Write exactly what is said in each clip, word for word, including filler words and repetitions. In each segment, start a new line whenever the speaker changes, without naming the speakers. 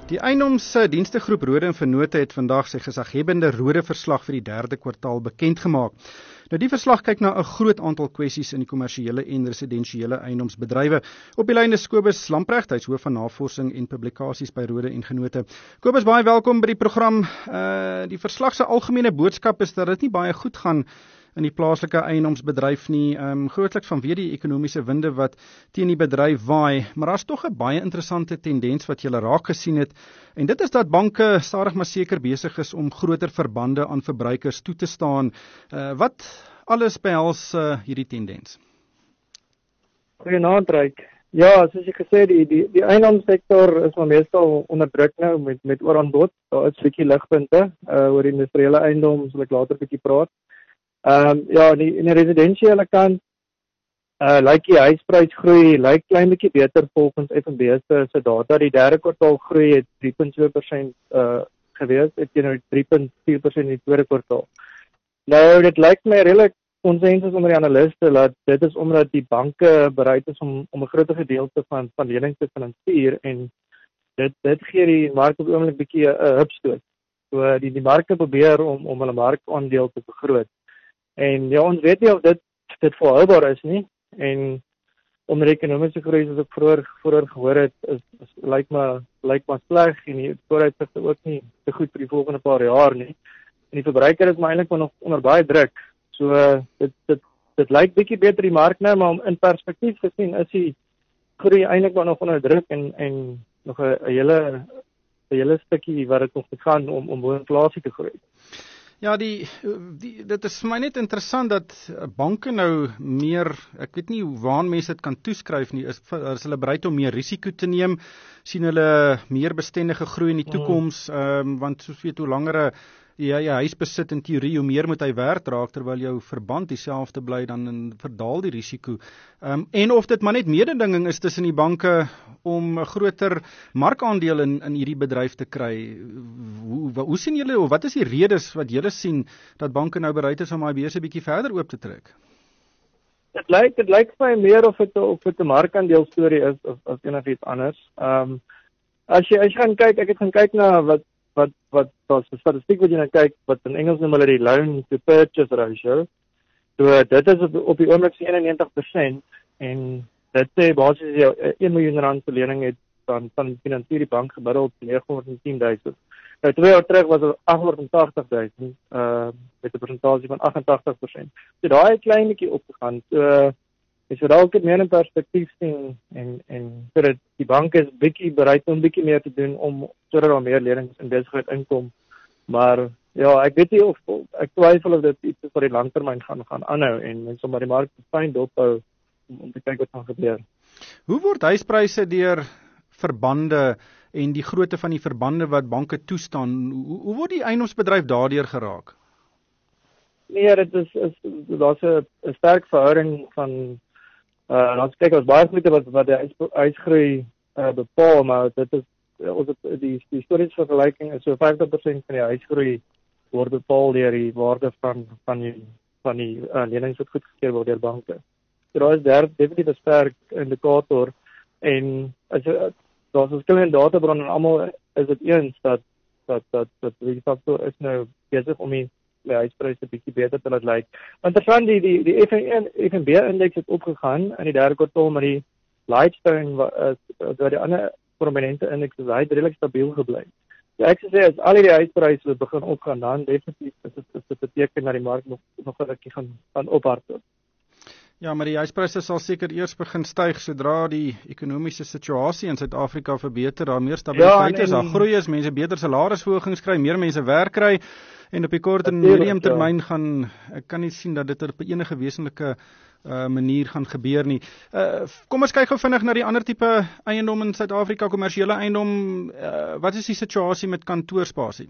Die eiendomsdienstegroep Rode en Vennote het vandag sy gesaghebende rode verslag vir die derde kwartaal bekend gemaak. Nou die verslag kyk na 'n groot aantal kwessies in die kommersiële en residensiële eiendomsbedrywe. Op die lyn is Kobus Lamprecht, hy is hoof van navorsing en publikasies by Rode en Vennote. Kobus, baie welkom by die program. Uh, die verslag se algemene boodskap is dat dit nie baie goed gaan in die plaaslike eiendomsbedryf nie, um, grootliks vanweë die ekonomiese winde wat teen die bedryf waai, maar daar's tog 'n baie interessante tendens wat jy raak gesien het, en dit is dat banke stadig maar seker besig is om groter verbande aan verbruikers toe te staan. Uh, wat alles behels uh, hierdie tendens?
Goeienaand, Ryk. Ja, soos ek gesê, die die die eiendomssektor is maar meestal onder druk nou met met ooraanbod. Daar is 'n bietjie ligpunte uh, oor die industriële eiendom, sal ek later 'n bietjie praat. Ehm um, ja, in die, in die residensiële kant uh, lyk die huisprys groei lyk klein bietjie beter volgens F N B se se data. Die derde kwartaal groei het drie komma twee persent uh, gewees, het teenoor drie komma vier persent in die tweede kwartaal. Nou dit lyk my redelik konsensus onder die analiste dat dit is omdat die banke bereid is om om 'n groter gedeelte van van lenings te finansier, en dit dit gee die mark op die oomblik bietjie 'n uh, hupstoot. So die die marke probeer om om hulle markandeel te vergroot. En ja, ons weet nie of dit dit volhoubaar is nie, en onder ekonomiese groei soos ek vroeër vroeër gehoor het, is, is lyk maar lyk maar sleg, en die vooruitsigte ook nie te goed vir die volgende paar jaar nie. En die verbruiker is maar eintlik nog onder baie druk. So dit dit dit lyk bietjie beter die mark nou, maar om in perspektief gesien is die groei eintlik maar nog onder druk, en en nog 'n hele 'n hele stukkie wat dit nog moet gaan om om bo inflasie te groei.
Ja, die, die, dit is vir my net interessant dat banke nou meer, ek weet nie waar mense dit kan toeskryf nie, is, is hulle bereid om meer risiko te neem, sien hulle meer bestendige groei in die toekoms, um, want soos weet, hoe langer jy ja, huis besit in teorie, hoe meer moet hy werd raak, terwyl jou verband dieselfde bly, dan verdaal die risiko. Um, en of dit maar net mededinging is tussen die banke om 'n groter markandeel in, in hierdie bedryf te kry. Hoe, hoe, hoe sien julle, of wat is die redes wat julle sien, dat banke nou bereid is om daai beurse bietjie verder oop te trek?
Dit lyk, dit lyk vir my meer of dit of dit 'n markandeel storie is, of, of enigiets anders. Um, as jy, as jy gaan kyk, ek het gaan kyk na wat wat wat wat die statistiek wat jy nou kyk, wat in Engels noem hulle die loan to purchase ratio. So dit is op, op die oomblik eenennegentig persent, en dit sê basies jy een miljoen rand se lening het van van finansier die bank gemiddeld negenhonderdtien duisend. Nou twee jaar terug was dit agthonderdtagtig duisend, uh met 'n persentasie van agt-en-tagtig persent. So daai het klein bietjie opgegaan. So Ek sou dalk dit meer in perspektief sien, en en sodat die bank is bietjie bereid om bietjie meer te doen om sodat daar meer lenings in besigheid inkom. Maar ja, ek weet nie of ek twyfel of dit iets vir die langtermyn gaan gaan aanhou, en mense sommer die mark fyn dophou om, om te kyk wat gaan gebeur.
Hoe word huispryse deur verbande en die grootte van die verbande wat banke toestaan, hoe, hoe word die eiendomsbedryf daardeur geraak?
Nee, dit is, is daar's 'n sterk verhouding van Uh, ons kyk ons baie goede wat wat die huisgroei uh, bepaal, maar dit is ons het, die die historiese vergelyking is so vyftig persent van die huisgroei word bepaal deur die waarde van van die van die uh, lenings wat goedgekeur word deur banke. So daar is daar definitief 'n sterk indikator, en as daar's verskillende databronne en almal is dit eens dat dat dat dat die faktor is nou besig om die die huispryse 'n bietjie beter te laat lyk. Interessant, die die die F N B-indeks het opgegaan in die derde kwartaal, maar die Lightstone wat uh, die ander prominente indeks is hy het redelik stabiel gebly. So ek sou sê as al die huispryse begin opgaan, dan definitief is dit is dit beteken dat die mark nog nog 'n rukkie gaan gaan ophardloop.
Ja, maar die huispryse sal seker eers begin styg sodra die ekonomiese situasie in Suid-Afrika verbeter, daar meer stabiliteit
ja,
is, daar groei is, mense beter salarisverhogings kry, meer mense werk kry, en op die kort en medium termyn gaan, ek kan nie sien dat dit op enige wesenlike uh, manier gaan gebeur nie. Uh, kom ons kyk gou vinnig na die ander tipe eiendom in Suid-Afrika, kommersiële eiendom. Uh, wat is die situasie met kantoorspasie?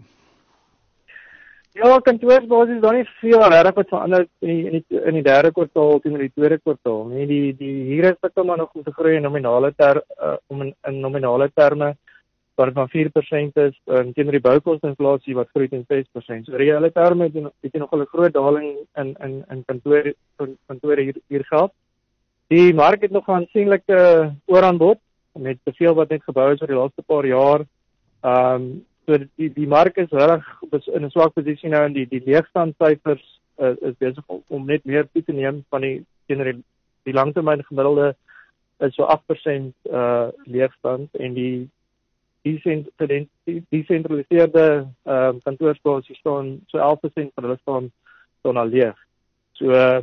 Ja, kantoorsbasis daar nie veel regtig wat verander in die, in die in die derde kwartaal teenoor die tweede kwartaal. Nee, die die hier is dit maar nog om te groei in nominale ter uh, om in, in nominale terme wat van vier persent is, en teenoor die boukosteinflasie wat groei teen ses persent. So reële terme het jy nog 'n groot daling in in in kantoor kantore hier hier gehad. Die mark het nog aansienlike uh, ooraanbod met te veel wat net gebou is oor die laaste paar jaar. Ehm um, so die die mark is reg in 'n swak posisie nou en die die leegstandsyfers uh, is besig om, om net meer toe te neem van die teenoor die, die langtermyn gemiddelde is so agt persent uh leegstand en die desentraliseerde uh, kantoorspasie staan so elf persent van hulle staan staan al leeg. So uh,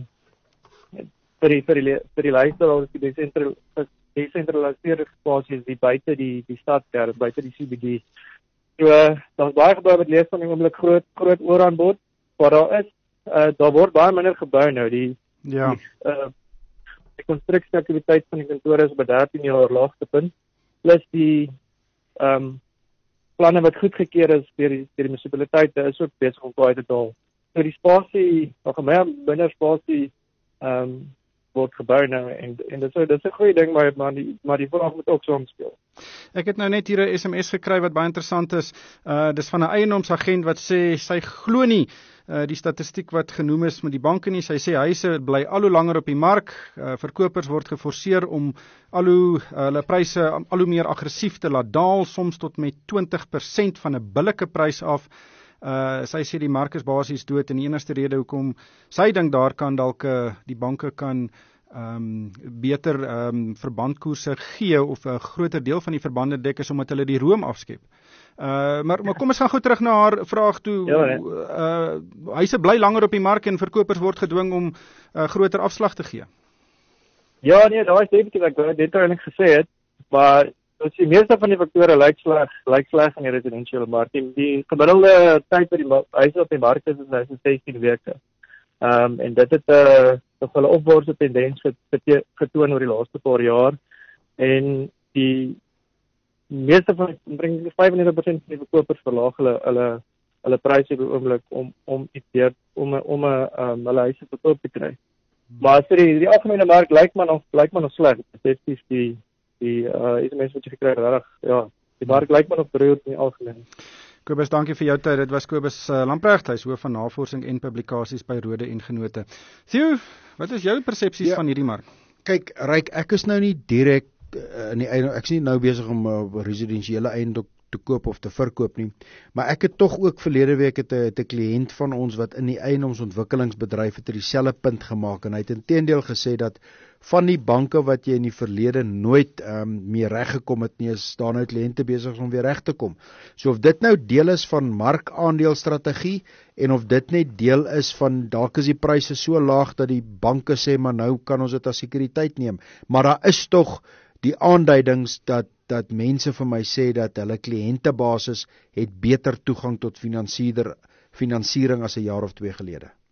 vir die vir die vir die luisteraars is die desentral desentraliseerde spasie is die buite die die stadkern, buite die C B D. So uh, daar's baie gebou wat lees van die oomblik groot groot ooraanbod, maar daar is uh, daar word baie minder gebou nou. Die
ja.
die, uh, die konstruksieaktiwiteit van die kantore is by dertien jaar laagtepunt, plus die ehm um, planne wat goedgekeur is deur die deur die munisipaliteite is ook besig om baie te daal. So die spasie, nog meer minder spasie ehm um, word gebou nou en en dit is dit is 'n goeie ding, maar maar die maar die vraag moet ook soms speel.
Ek het nou net hier 'n S M S gekry wat baie interessant is. Uh dis van 'n eiendomsagent wat sê sy glo nie uh die statistiek wat genoem is met die banke nie. Sy sê huise bly al hoe langer op die mark. Uh, verkopers word geforseer om al hoe uh, hulle pryse al hoe meer aggressief te laat daal, soms tot met twintig persent van 'n billike prys af. Uh, sy sê die mark is basies dood en die enigste rede hoekom sy dink daar kan dalk uh, die banke kan um, beter um, verbandkoerse gee of 'n groter deel van die verbande dek is omdat hulle die room afskep. Uh, maar, maar kom ons gaan gou terug na haar vraag toe.
Ja,
uh, huise bly langer op die mark en verkopers word gedwing om uh, groter afslag te gee.
Ja, nee, daar is definitief ek wou dit eintlik gesê het, maar dus die meeste van die faktore lyk sleg, lyk sleg in die residensiële mark. Die, die gemiddelde tyd by die huise op die mark is is sestien weke. Ehm um, en dit het 'n uh, nog 'n opwaartse tendens getoon oor die laaste paar jaar en die meeste van bring vyf en negentig persent van die verkopers verlaag hulle hulle hulle pryse op die oomblik om om iets deur om om 'n um, hulle huise te koop te kry. Maar vir die die algemene mark lyk maar nog lyk maar nog sleg. Spesifiek die die uh is mense wat jy gekry reg ja die mark lyk maar nog beroerd in die algemeen.
Kobus, dankie vir jou tyd. Dit was Kobus uh, Lamprecht, hy is hoof van navorsing en publikasies by Rode en Genote. Theo, wat is jou persepsies ja, van hierdie mark?
Kyk, Ryk, ek is nou nie direk uh, in die ek is nie nou besig om 'n uh, residensiële eiendom te koop of te verkoop nie, maar ek het tog ook verlede week het 'n 'n kliënt van ons wat in die eiendomsontwikkelingsbedryf het dieselfde punt gemaak en hy het inteendeel gesê dat van die banke wat jy in die verlede nooit um, meer reggekom het nie, is daar nou kliënte besig om weer reg te kom. So of dit nou deel is van markaandeelstrategie en of dit net deel is van dalk is die pryse so laag dat die banke sê maar nou kan ons dit as sekuriteit neem, maar daar is tog die aanduidings dat dat mense vir my sê dat hulle kliëntebasis het beter toegang tot finansiering as 'n jaar of twee gelede.